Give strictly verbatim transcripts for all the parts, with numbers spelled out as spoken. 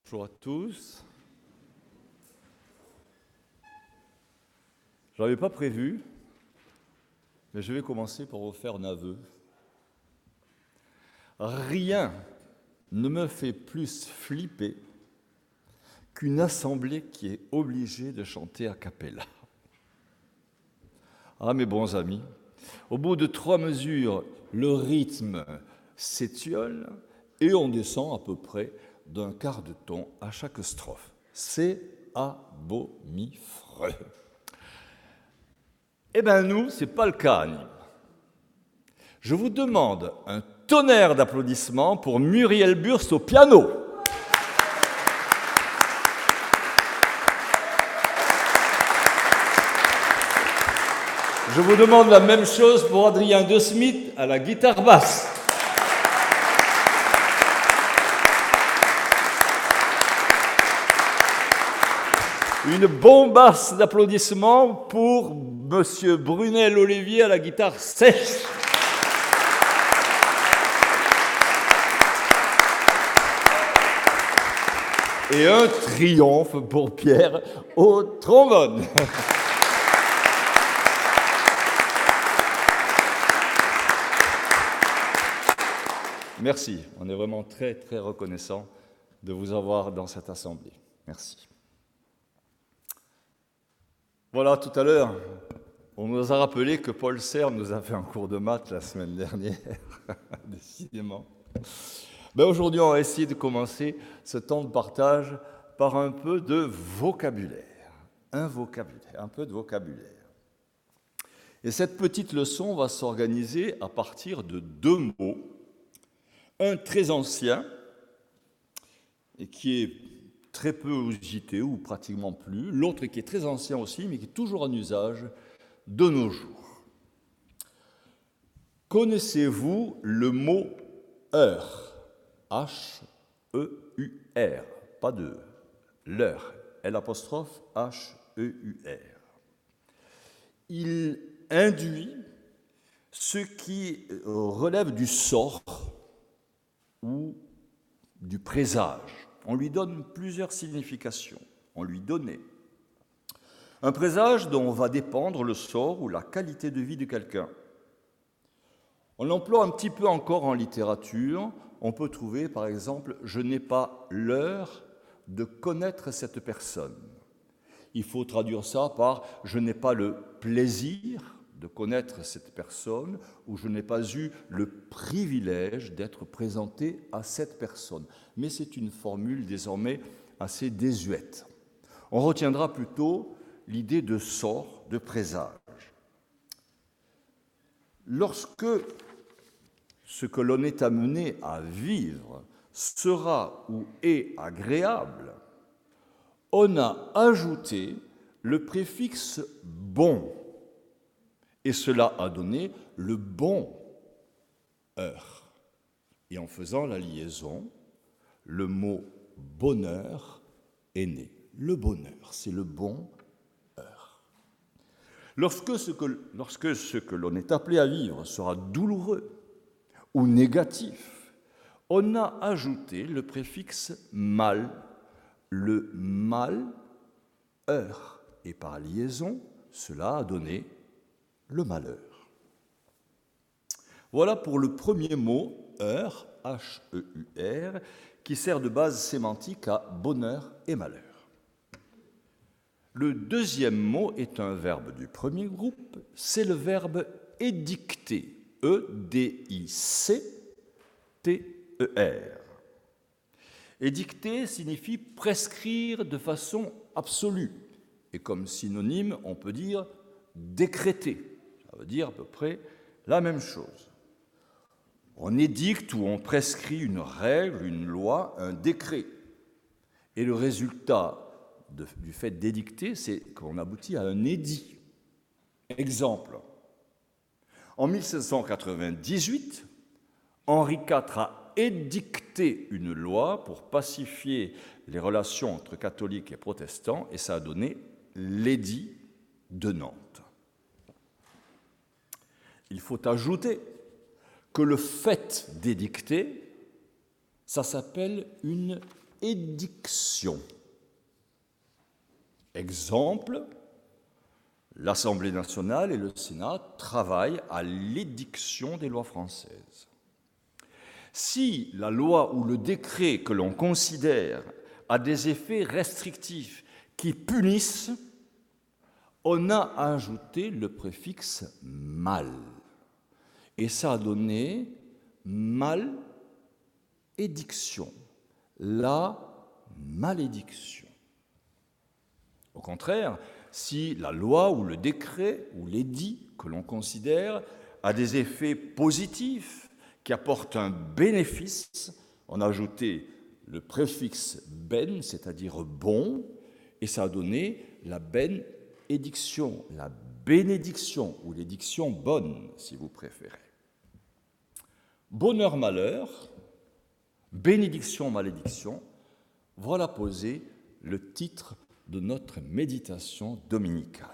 Bonjour à tous. Je n'avais pas prévu, mais je vais commencer par vous faire un aveu. Rien ne me fait plus flipper qu'une assemblée qui est obligée de chanter a cappella. Ah, mes bons amis, au bout de trois mesures, le rythme s'étiole et on descend à peu près d'un quart de ton à chaque strophe. C'est abominable. Eh bien, nous, ce n'est pas le cas à Nîmes. Je vous demande un tonnerre d'applaudissements pour Muriel Burst au piano. Je vous demande la même chose pour Adrien De Smith à la guitare basse. Une bombasse d'applaudissements pour Monsieur Brunel Olivier à la guitare sèche. Et un triomphe pour Pierre au trombone. Merci, on est vraiment très très reconnaissant de vous avoir dans cette assemblée. Merci. Voilà, tout à l'heure, on nous a rappelé que Paul Serre nous a fait un cours de maths la semaine dernière, décidément. Ben aujourd'hui, on va essayer de commencer ce temps de partage par un peu de vocabulaire, un vocabulaire, un peu de vocabulaire. Et cette petite leçon va s'organiser à partir de deux mots, un très ancien et qui est très peu usité ou pratiquement plus, l'autre qui est très ancien aussi, mais qui est toujours en usage de nos jours. Connaissez-vous le mot heure? H E U R, pas de l'heure, L apostrophe H E U R. Il induit ce qui relève du sort ou du présage. On lui donne plusieurs significations. On lui donnait un présage dont va dépendre le sort ou la qualité de vie de quelqu'un. On l'emploie un petit peu encore en littérature. On peut trouver, par exemple, « Je n'ai pas l'heure de connaître cette personne ». Il faut traduire ça par « Je n'ai pas le plaisir de connaître cette personne » ou « Je n'ai pas eu le privilège d'être présenté à cette personne ». Mais c'est une formule désormais assez désuète. On retiendra plutôt l'idée de sort, de présage. Lorsque ce que l'on est amené à vivre sera ou est agréable, on a ajouté le préfixe « bon ». Et cela a donné le bon heure. Et en faisant la liaison, le mot bonheur est né. Le bonheur, c'est le bon heure. Lorsque ce que, lorsque ce que l'on est appelé à vivre sera douloureux ou négatif, on a ajouté le préfixe mal, le mal heure. Et par liaison, cela a donné le malheur. Voilà pour le premier mot, heure, H E U R, qui sert de base sémantique à bonheur et malheur. Le deuxième mot est un verbe du premier groupe, c'est le verbe édicter, E D I C T E R. Édicter signifie prescrire de façon absolue, et comme synonyme, on peut dire décréter. Ça veut dire à peu près la même chose. On édicte ou on prescrit une règle, une loi, un décret. Et le résultat de, du fait d'édicter, c'est qu'on aboutit à un édit. Exemple. En mille sept cent quatre-vingt-dix-huit, Henri quatre a édicté une loi pour pacifier les relations entre catholiques et protestants, et ça a donné l'édit de Nantes. Il faut ajouter que le fait d'édicter, ça s'appelle une édiction. Exemple, l'Assemblée nationale et le Sénat travaillent à l'édiction des lois françaises. Si la loi ou le décret que l'on considère a des effets restrictifs qui punissent, on a ajouté le préfixe « mal ». Et ça a donné « malédiction », la malédiction. Au contraire, si la loi ou le décret ou l'édit que l'on considère a des effets positifs qui apportent un bénéfice, on a ajouté le préfixe « ben », c'est-à-dire « bon », et ça a donné la bénédiction, la bénédiction, ou l'édiction bonne, si vous préférez. Bonheur-malheur, bénédiction-malédiction, voilà posé le titre de notre méditation dominicale.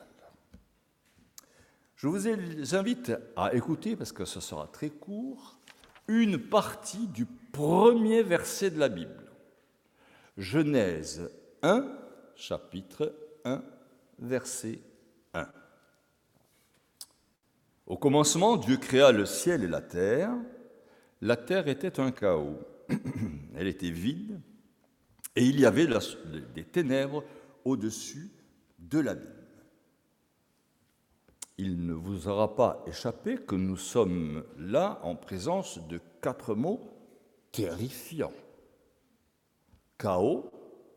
Je vous invite à écouter, parce que ce sera très court, une partie du premier verset de la Bible. Genèse un, chapitre un, verset un. Au commencement, Dieu créa le ciel et la terre. La terre était un chaos. Elle était vide, et il y avait des ténèbres au-dessus de l'abîme. Il ne vous aura pas échappé que nous sommes là en présence de quatre mots terrifiants. Chaos,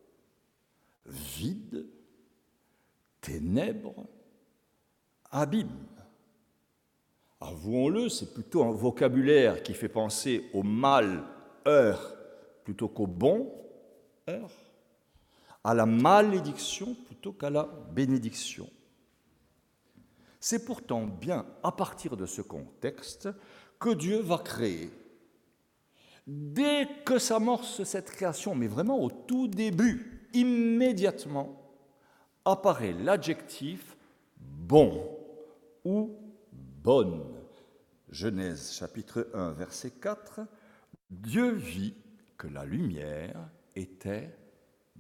vide, ténèbres, abîme. Avouons-le, c'est plutôt un vocabulaire qui fait penser au mal-heur plutôt qu'au bon-heur, à la malédiction plutôt qu'à la bénédiction. C'est pourtant bien à partir de ce contexte que Dieu va créer. Dès que s'amorce cette création, mais vraiment au tout début, immédiatement, apparaît l'adjectif « bon » ou « bonne ». Genèse chapitre un, verset quatre, « Dieu vit que la lumière était bonne ».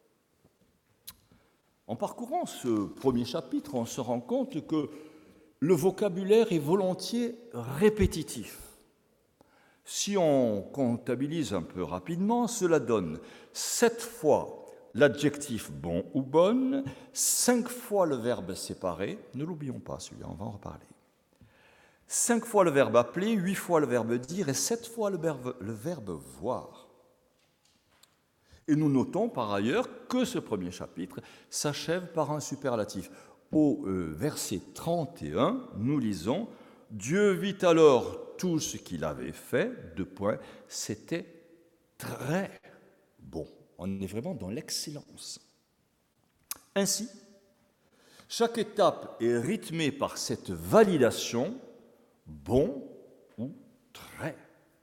En parcourant ce premier chapitre, on se rend compte que le vocabulaire est volontiers répétitif. Si on comptabilise un peu rapidement, cela donne sept fois l'adjectif bon ou bonne, cinq fois le verbe séparer, ne l'oublions pas celui-là, on va en reparler, cinq fois le verbe appeler, huit fois le verbe dire et sept fois le verbe, le verbe voir. Et nous notons par ailleurs que ce premier chapitre s'achève par un superlatif. Au euh, verset trente et un, nous lisons « Dieu vit alors tout ce qu'il avait fait, deux points, c'était très bon ». On est vraiment dans l'excellence. Ainsi, chaque étape est rythmée par cette validation « bon » ou « très bon ».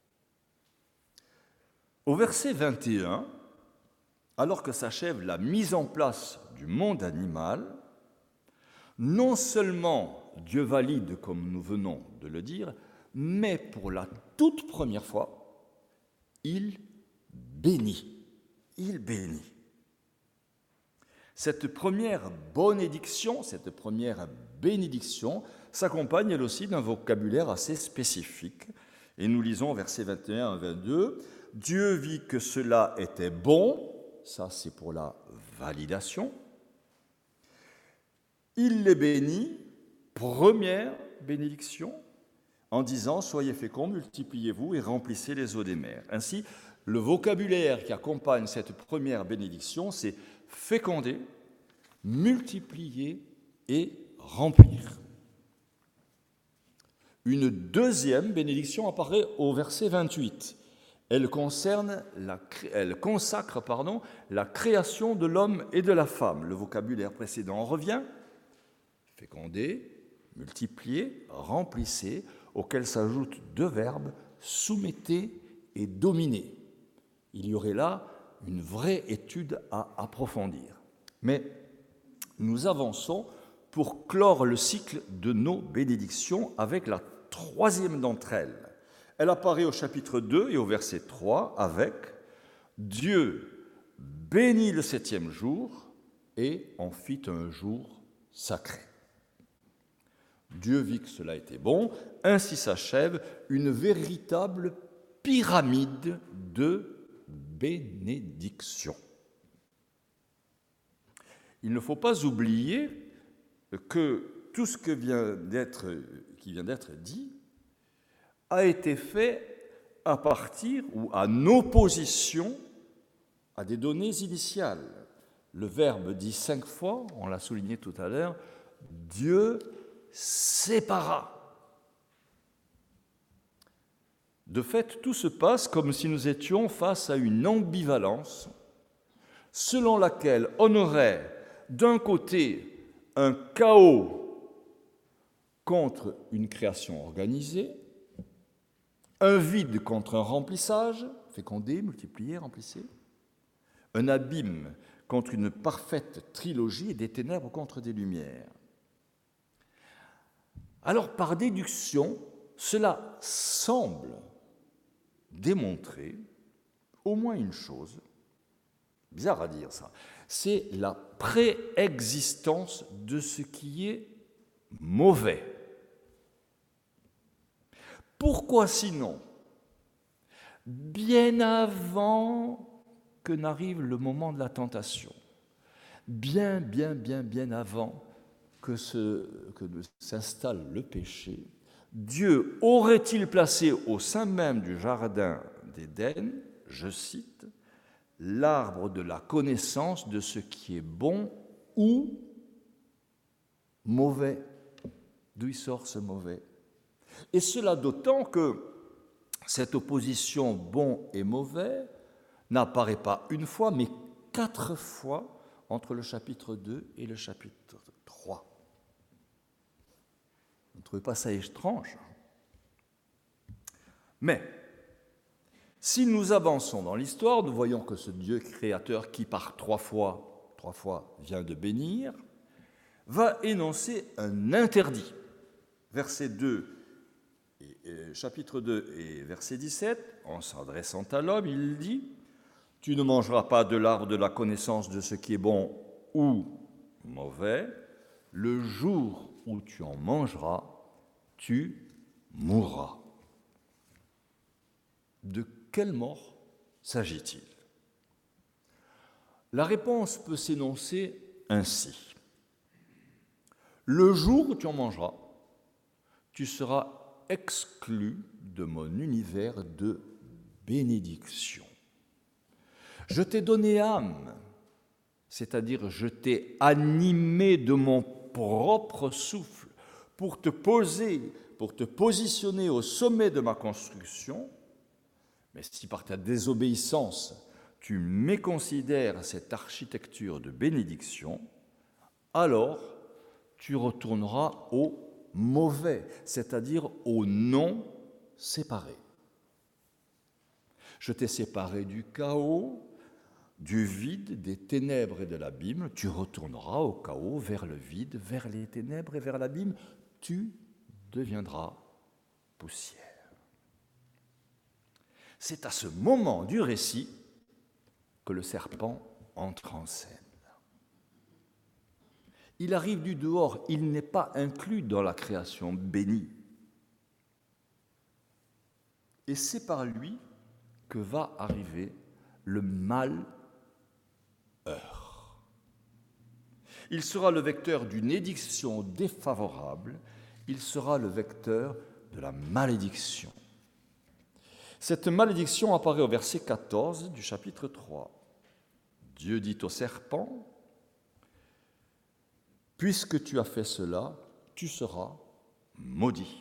Au verset vingt et un, alors que s'achève la mise en place du monde animal, non seulement Dieu valide, comme nous venons de le dire, mais pour la toute première fois, il bénit. Il bénit. Cette première bénédiction, cette première bénédiction s'accompagne elle aussi d'un vocabulaire assez spécifique. Et nous lisons versets vingt et un à vingt-deux, « Dieu vit que cela était bon », ça c'est pour la validation. Il les bénit, première bénédiction, en disant « Soyez féconds, multipliez-vous et remplissez les eaux des mers ». Ainsi, le vocabulaire qui accompagne cette première bénédiction, c'est féconder, multiplier et remplir. Une deuxième bénédiction apparaît au verset vingt-huit. Elle, concerne la, elle consacre pardon, la création de l'homme et de la femme. Le vocabulaire précédent revient. Féconder, multiplier, remplissez, auquel s'ajoutent deux verbes, soumettez et dominer. Il y aurait là une vraie étude à approfondir. Mais nous avançons pour clore le cycle de nos bénédictions avec la troisième d'entre elles. Elle apparaît au chapitre deux et au verset trois avec « Dieu bénit le septième jour et en fit un jour sacré ». Dieu vit que cela était bon, ainsi s'achève une véritable pyramide de bénédiction. Il ne faut pas oublier que tout ce que vient d'être, qui vient d'être dit a été fait à partir ou en opposition à des données initiales. Le verbe dit cinq fois, on l'a souligné tout à l'heure, Dieu sépara. De fait, tout se passe comme si nous étions face à une ambivalence selon laquelle on aurait d'un côté un chaos contre une création organisée, un vide contre un remplissage, fécondé, multiplié, remplissé, un abîme contre une parfaite trilogie et des ténèbres contre des lumières. Alors, par déduction, cela semble démontrer au moins une chose, bizarre à dire ça, c'est la préexistence de ce qui est mauvais. Pourquoi sinon, bien avant que n'arrive le moment de la tentation, bien, bien, bien, bien avant que, ce, que s'installe le péché, Dieu aurait-il placé au sein même du jardin d'Éden, je cite, l'arbre de la connaissance de ce qui est bon ou mauvais. D'où il sort ce mauvais? Et cela d'autant que cette opposition bon et mauvais n'apparaît pas une fois, mais quatre fois entre le chapitre deux et le chapitre trois. Vous ne trouvez pas ça étrange? Mais, si nous avançons dans l'histoire, nous voyons que ce Dieu créateur qui par trois fois, trois fois vient de bénir, va énoncer un interdit. Verset deux, et, et, chapitre deux et verset dix-sept, en s'adressant à l'homme, il dit « Tu ne mangeras pas de l'arbre de la connaissance de ce qui est bon ou mauvais, le jour où tu en mangeras, tu mourras. » De quelle mort s'agit-il? La réponse peut s'énoncer ainsi. Le jour où tu en mangeras, tu seras exclu de mon univers de bénédiction. Je t'ai donné âme, c'est-à-dire je t'ai animé de mon propre souffle pour te poser, pour te positionner au sommet de ma construction. Mais si par ta désobéissance, tu méconsidères cette architecture de bénédiction, alors tu retourneras au mauvais, c'est-à-dire au non séparé. Je t'ai séparé du chaos, du vide, des ténèbres et de l'abîme. Tu retourneras au chaos, vers le vide, vers les ténèbres et vers l'abîme. Tu deviendras poussière. C'est à ce moment du récit que le serpent entre en scène. Il arrive du dehors, il n'est pas inclus dans la création bénie. Et c'est par lui que va arriver le malheur. Il sera le vecteur d'une édiction défavorable, il sera le vecteur de la malédiction. Cette malédiction apparaît au verset quatorze du chapitre trois. Dieu dit au serpent, « Puisque tu as fait cela, tu seras maudit. »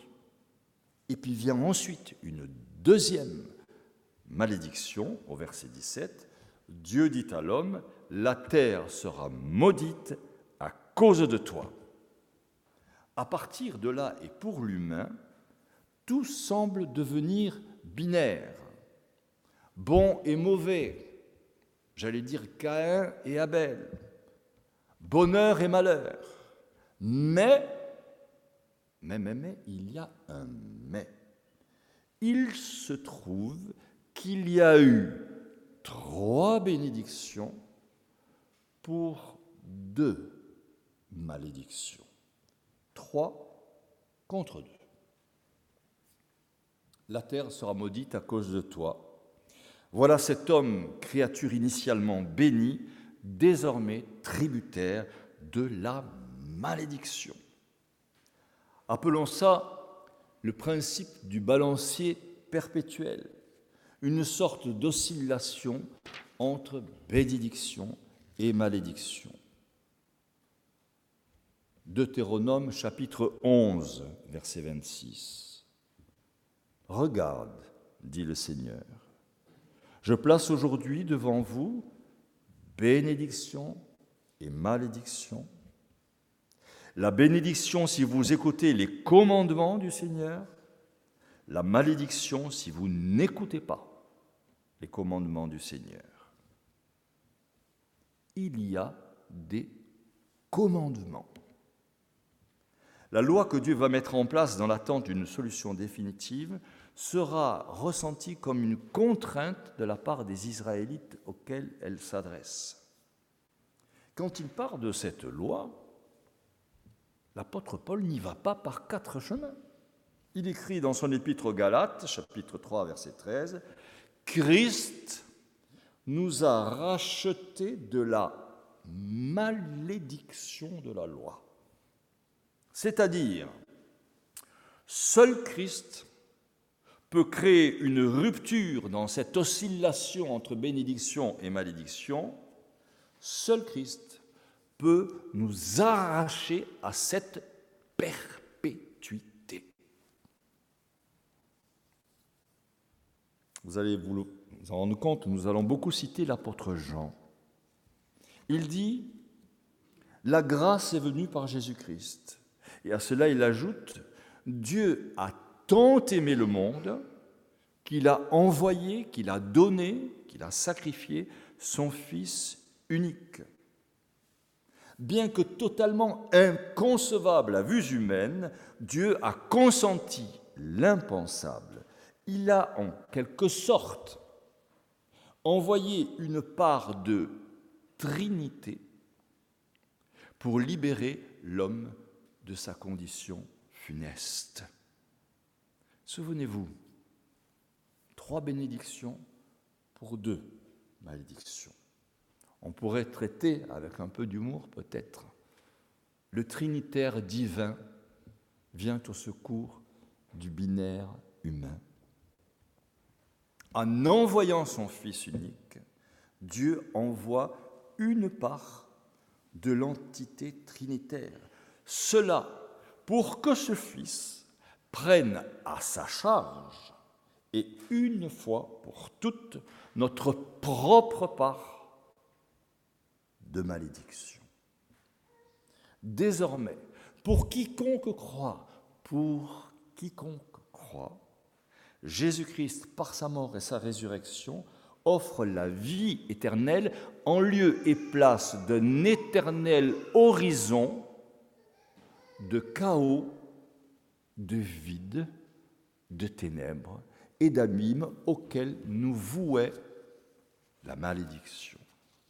Et puis vient ensuite une deuxième malédiction au verset dix-sept. Dieu dit à l'homme, « La terre sera maudite à cause de toi. » À partir de là et pour l'humain, tout semble devenir binaire, bon et mauvais, j'allais dire Caïn et Abel, bonheur et malheur. Mais, mais, mais, mais, il y a un mais. il se trouve qu'il y a eu trois bénédictions pour deux malédictions. Trois contre deux. La terre sera maudite à cause de toi. Voilà cet homme, créature initialement bénie, désormais tributaire de la malédiction. Appelons ça le principe du balancier perpétuel, une sorte d'oscillation entre bénédiction et malédiction. Deutéronome chapitre onze, verset vingt-six. Regarde, dit le Seigneur, je place aujourd'hui devant vous bénédiction et malédiction. La bénédiction si vous écoutez les commandements du Seigneur, la malédiction si vous n'écoutez pas les commandements du Seigneur. Il y a des commandements. La loi que Dieu va mettre en place dans l'attente d'une solution définitive sera ressentie comme une contrainte de la part des Israélites auxquels elle s'adresse. Quand il parle de cette loi, l'apôtre Paul n'y va pas par quatre chemins. Il écrit dans son épître aux Galates, chapitre trois, verset treize, « Christ nous a rachetés de la malédiction de la loi. » C'est-à-dire, seul Christ peut créer une rupture dans cette oscillation entre bénédiction et malédiction. Seul Christ peut nous arracher à cette perpétuité. Vous allez vous en rendre compte, nous allons beaucoup citer l'apôtre Jean. Il dit « La grâce est venue par Jésus-Christ ». Et à cela, il ajoute « Dieu a tant aimé le monde qu'il a envoyé, qu'il a donné, qu'il a sacrifié son Fils unique. » Bien que totalement inconcevable à vue humaine, Dieu a consenti l'impensable. Il a en quelque sorte envoyé une part de Trinité pour libérer l'homme de sa condition funeste. Souvenez-vous, trois bénédictions pour deux malédictions. On pourrait traiter, avec un peu d'humour peut-être, le trinitaire divin vient au secours du binaire humain. En envoyant son Fils unique, Dieu envoie une part de l'entité trinitaire. Cela pour que ce Fils prenne à sa charge, et une fois pour toutes, notre propre part de malédiction. Désormais, pour quiconque croit, pour quiconque croit, Jésus-Christ, par sa mort et sa résurrection, offre la vie éternelle en lieu et place d'un éternel horizon de chaos, de vide, de ténèbres et d'abîmes auxquels nous vouait la malédiction.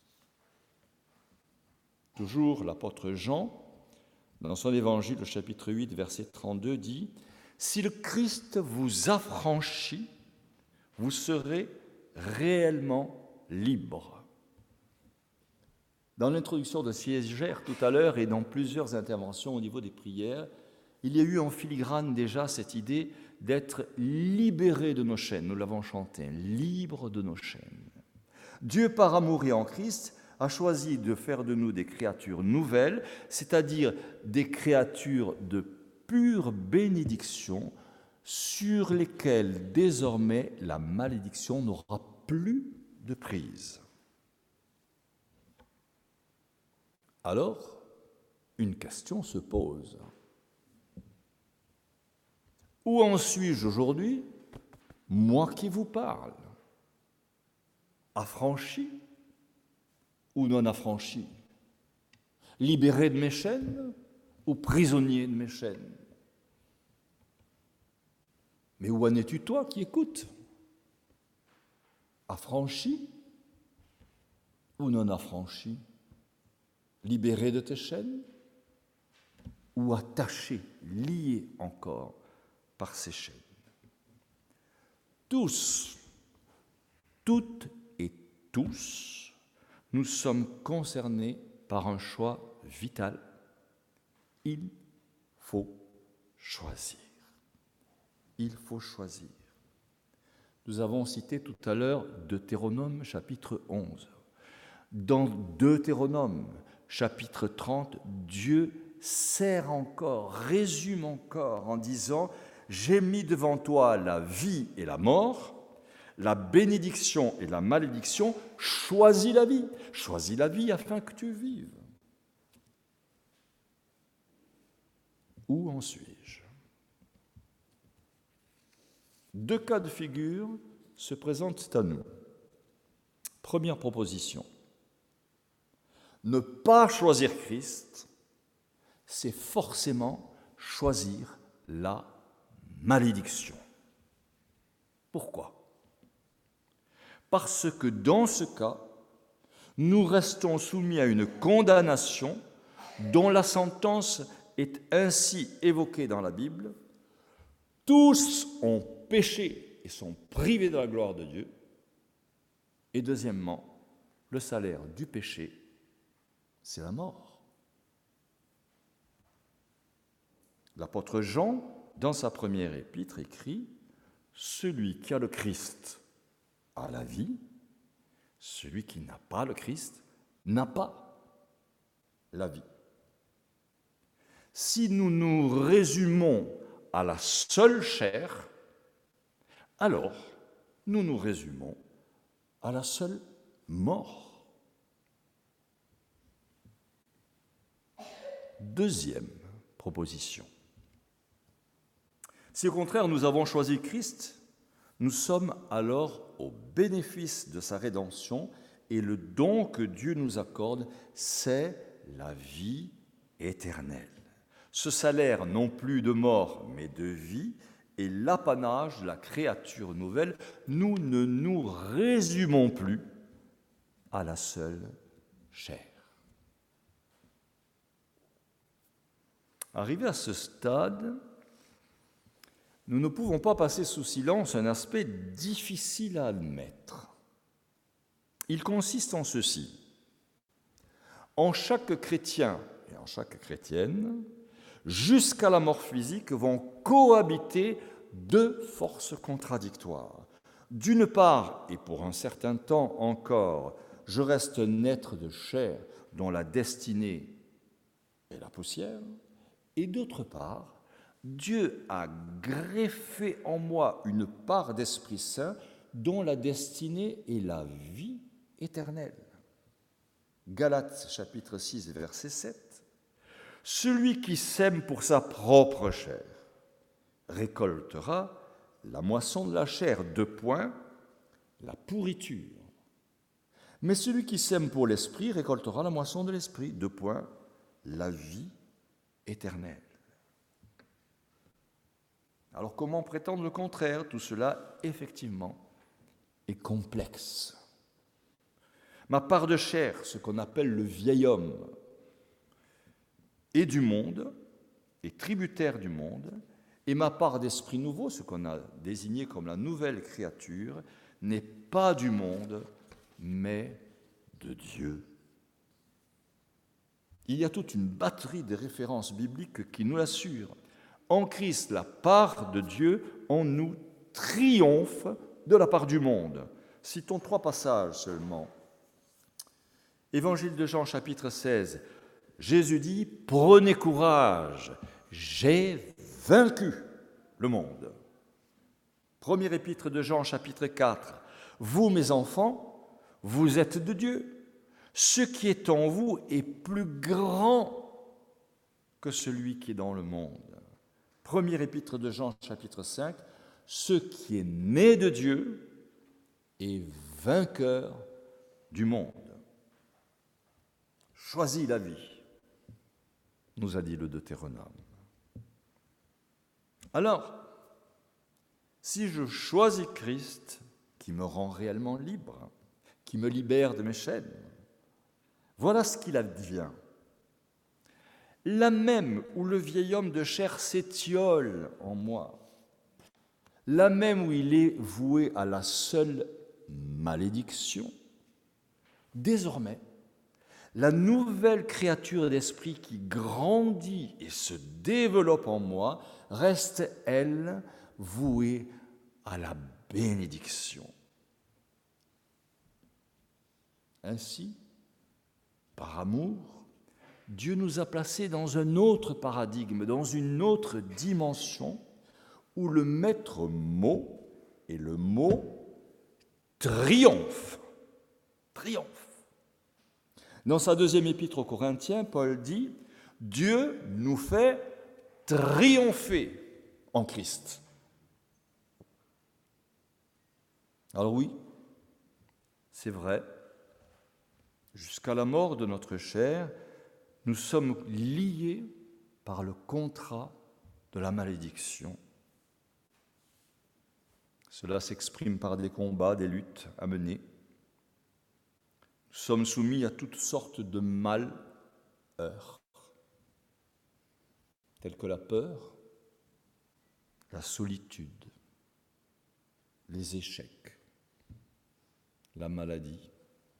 Toujours l'apôtre Jean, dans son évangile, au chapitre huit, verset trente-deux, dit « Si le Christ vous affranchit, vous serez réellement libre. » Dans l'introduction de Siégère tout à l'heure et dans plusieurs interventions au niveau des prières, il y a eu en filigrane déjà cette idée d'être libéré de nos chaînes. Nous l'avons chanté, libre de nos chaînes. Dieu, par amour et en Christ, a choisi de faire de nous des créatures nouvelles, c'est-à-dire des créatures de pure bénédiction sur lesquelles désormais la malédiction n'aura plus de prise. Alors, une question se pose. Où en suis-je aujourd'hui, moi qui vous parle? Affranchi ou non affranchi? Libéré de mes chaînes ou prisonnier de mes chaînes? Mais où en es-tu, toi, qui écoutes? Affranchi ou non affranchi? Libéré de tes chaînes ou attaché, lié encore par ces chaînes? Tous, toutes et tous, nous sommes concernés par un choix vital. Il faut choisir. Il faut choisir. Nous avons cité tout à l'heure Deutéronome chapitre onze. Dans Deutéronome chapitre trente, Dieu serre encore, résume encore en disant « J'ai mis devant toi la vie et la mort, la bénédiction et la malédiction, choisis la vie, choisis la vie afin que tu vives. » Où en suis-je? Deux cas de figure se présentent à nous. Première proposition. Ne pas choisir Christ, c'est forcément choisir la malédiction. Pourquoi? Parce que dans ce cas, nous restons soumis à une condamnation dont la sentence est ainsi évoquée dans la Bible. Tous ont péché et sont privés de la gloire de Dieu. Et deuxièmement, le salaire du péché, c'est la mort. L'apôtre Jean, dans sa première épître, écrit « Celui qui a le Christ a la vie, celui qui n'a pas le Christ n'a pas la vie. » Si nous nous résumons à la seule chair, alors nous nous résumons à la seule mort. Deuxième proposition. Si au contraire nous avons choisi Christ, nous sommes alors au bénéfice de sa rédemption et le don que Dieu nous accorde, c'est la vie éternelle. Ce salaire non plus de mort mais de vie est l'apanage de la créature nouvelle. Nous ne nous résumons plus à la seule chair. Arrivé à ce stade, nous ne pouvons pas passer sous silence un aspect difficile à admettre. Il consiste en ceci. En chaque chrétien et en chaque chrétienne, jusqu'à la mort physique, vont cohabiter deux forces contradictoires. D'une part, et pour un certain temps encore, je reste un être de chair dont la destinée est la poussière, et d'autre part, Dieu a greffé en moi une part d'Esprit Saint dont la destinée est la vie éternelle. Galates chapitre six, verset sept. Celui qui sème pour sa propre chair récoltera la moisson de la chair, deux points, la pourriture. Mais celui qui sème pour l'esprit récoltera la moisson de l'esprit, deux points, la vie éternelle. Alors comment prétendre le contraire? Tout cela, effectivement, est complexe. Ma part de chair, ce qu'on appelle le vieil homme, est du monde, est tributaire du monde, et ma part d'esprit nouveau, ce qu'on a désigné comme la nouvelle créature, n'est pas du monde, mais de Dieu. Il y a toute une batterie de références bibliques qui nous l'assurent. En Christ, la part de Dieu en nous triomphe de la part du monde. Citons trois passages seulement. Évangile de Jean, chapitre seize. Jésus dit « Prenez courage, j'ai vaincu le monde. » Premier épître de Jean, chapitre quatre. « Vous, mes enfants, vous êtes de Dieu. Ce qui est en vous est plus grand que celui qui est dans le monde. » Premier épître de Jean, chapitre cinq, « Ce qui est né de Dieu est vainqueur du monde. » Choisis la vie, nous a dit le Deutéronome. Alors, Si je choisis Christ, qui me rend réellement libre, qui me libère de mes chaînes, voilà ce qu'il advient. Là même où le vieil homme de chair s'étiole en moi, là même où il est voué à la seule malédiction, désormais, la nouvelle créature d'esprit qui grandit et se développe en moi reste, elle, vouée à la bénédiction. Ainsi, par amour, Dieu nous a placés dans un autre paradigme, dans une autre dimension, où le maître mot et le mot triomphe. Triomphe. Dans sa deuxième épître aux Corinthiens, Paul dit « Dieu nous fait triompher en Christ ». Alors oui, c'est vrai, jusqu'à la mort de notre chair, nous sommes liés par le contrat de la malédiction. Cela s'exprime par des combats, des luttes à mener. Nous sommes soumis à toutes sortes de malheurs, tels que la peur, la solitude, les échecs, la maladie,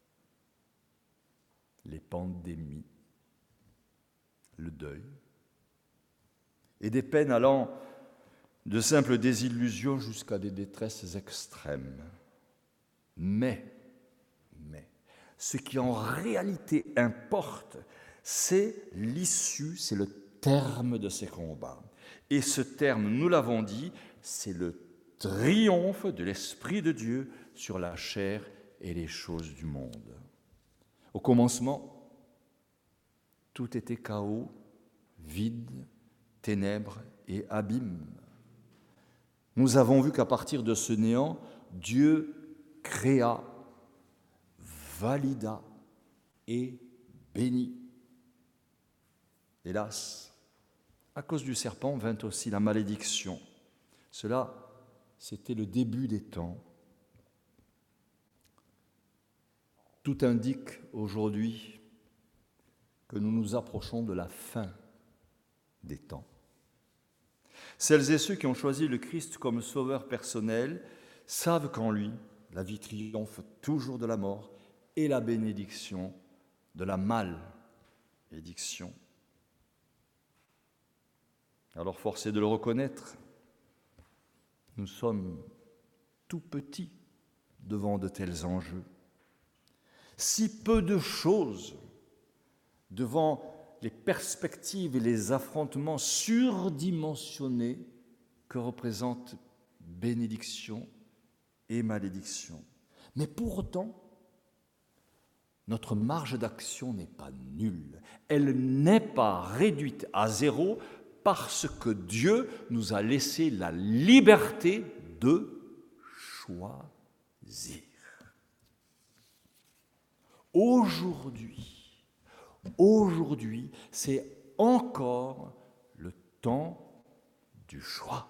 les pandémies, le deuil, et des peines allant de simples désillusions jusqu'à des détresses extrêmes. Mais, mais, ce qui en réalité importe, c'est l'issue, c'est le terme de ces combats. Et ce terme, nous l'avons dit, c'est le triomphe de l'Esprit de Dieu sur la chair et les choses du monde. Au commencement, tout était chaos, vide, ténèbres et abîme. Nous avons vu qu'à partir de ce néant, Dieu créa, valida et bénit. Hélas, à cause du serpent vint aussi la malédiction. Cela, c'était le début des temps. Tout indique aujourd'hui que nous nous approchons de la fin des temps. Celles et ceux qui ont choisi le Christ comme sauveur personnel savent qu'en lui, la vie triomphe toujours de la mort et la bénédiction de la malédiction. Alors, force est de le reconnaître, nous sommes tout petits devant de tels enjeux. Si peu de choses devant les perspectives et les affrontements surdimensionnés que représentent bénédiction et malédiction. Mais pour autant, notre marge d'action n'est pas nulle. Elle n'est pas réduite à zéro parce que Dieu nous a laissé la liberté de choisir. Aujourd'hui, Aujourd'hui, c'est encore le temps du choix.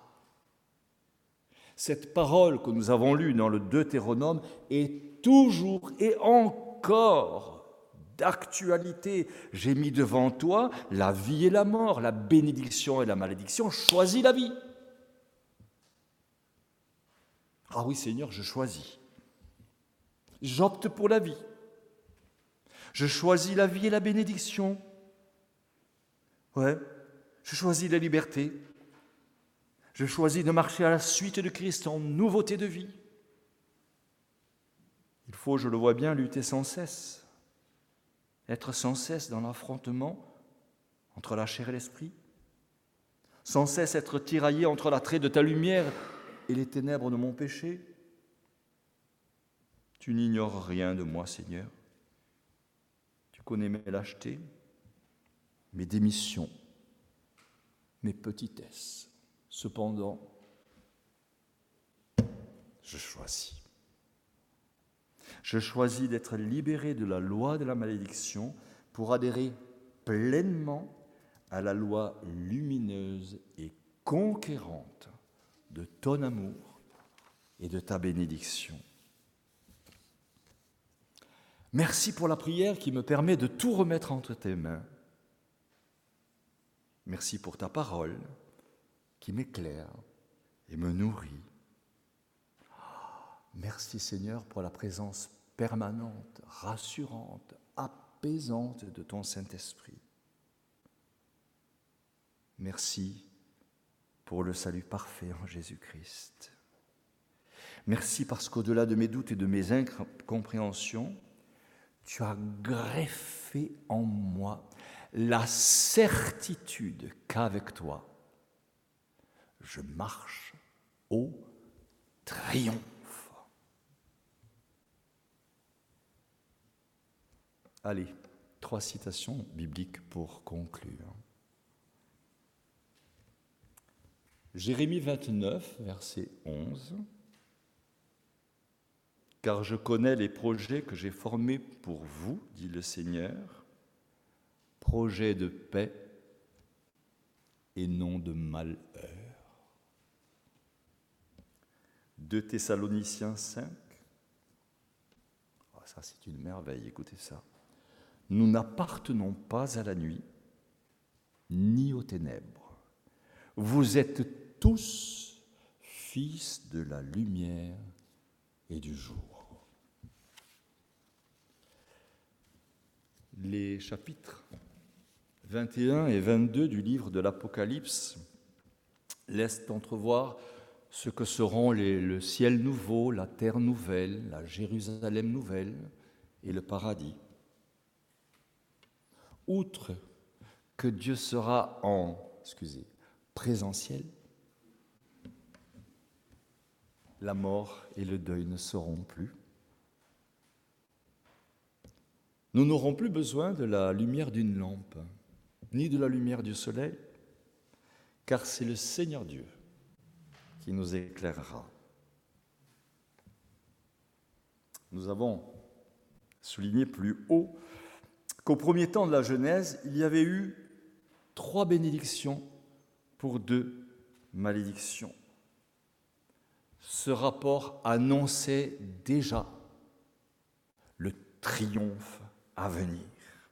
Cette parole que nous avons lue dans le Deutéronome est toujours et encore d'actualité. J'ai mis devant toi la vie et la mort, la bénédiction et la malédiction. Choisis la vie. Ah oui, Seigneur, je choisis. J'opte pour la vie. Je choisis la vie et la bénédiction. Ouais, je choisis la liberté. Je choisis de marcher à la suite de Christ en nouveauté de vie. Il faut, je le vois bien, lutter sans cesse, être sans cesse dans l'affrontement entre la chair et l'esprit, sans cesse être tiraillé entre l'attrait de ta lumière et les ténèbres de mon péché. Tu n'ignores rien de moi, Seigneur. Tu connais mes lâchetés, mes démissions, mes petitesses. Cependant, je choisis. Je choisis d'être libéré de la loi de la malédiction pour adhérer pleinement à la loi lumineuse et conquérante de ton amour et de ta bénédiction. Merci pour la prière qui me permet de tout remettre entre tes mains. Merci pour ta parole qui m'éclaire et me nourrit. Merci Seigneur pour la présence permanente, rassurante, apaisante de ton Saint-Esprit. Merci pour le salut parfait en Jésus-Christ. Merci parce qu'au-delà de mes doutes et de mes incompréhensions, tu as greffé en moi la certitude qu'avec toi, je marche au triomphe. Allez, trois citations bibliques pour conclure. Jérémie vingt-neuf, verset onze. « Car je connais les projets que j'ai formés pour vous, dit le Seigneur, projets de paix et non de malheur. » deux Thessaloniciens cinq. Oh, ça, c'est une merveille, écoutez ça. « Nous n'appartenons pas à la nuit, ni aux ténèbres. Vous êtes tous fils de la lumière et du jour. » Les chapitres vingt et un et vingt-deux du livre de l'Apocalypse laissent entrevoir ce que seront les, le ciel nouveau, la terre nouvelle, la Jérusalem nouvelle et le paradis. Outre que Dieu sera en, excusez, présentiel, la mort et le deuil ne seront plus. Nous n'aurons plus besoin de la lumière d'une lampe, ni de la lumière du soleil, car c'est le Seigneur Dieu qui nous éclairera. Nous avons souligné plus haut qu'au premier temps de la Genèse, il y avait eu trois bénédictions pour deux malédictions. Ce rapport annonçait déjà le triomphe à venir.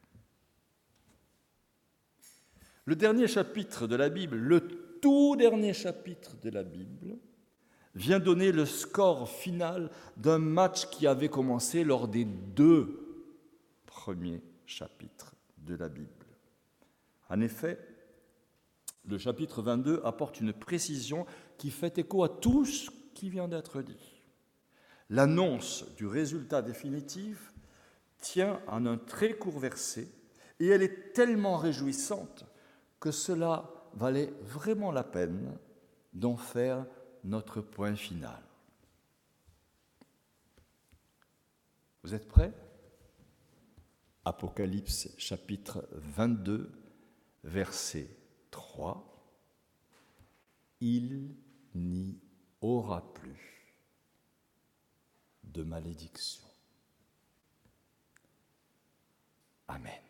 Le dernier chapitre de la Bible, le tout dernier chapitre de la Bible, vient donner le score final d'un match qui avait commencé lors des deux premiers chapitres de la Bible. En effet, le chapitre vingt-deux apporte une précision qui fait écho à tout ce qui vient d'être dit. L'annonce du résultat définitif tient en un très court verset et elle est tellement réjouissante que cela valait vraiment la peine d'en faire notre point final. Vous êtes prêts ? Apocalypse chapitre vingt-deux, verset trois. Il n'y aura plus de malédiction. Amen.